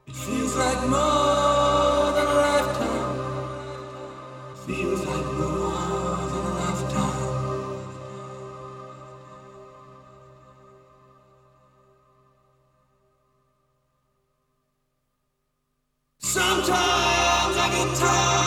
Feels like more than a lifetime. Feels like more than a lifetime. Sometimes I get tired.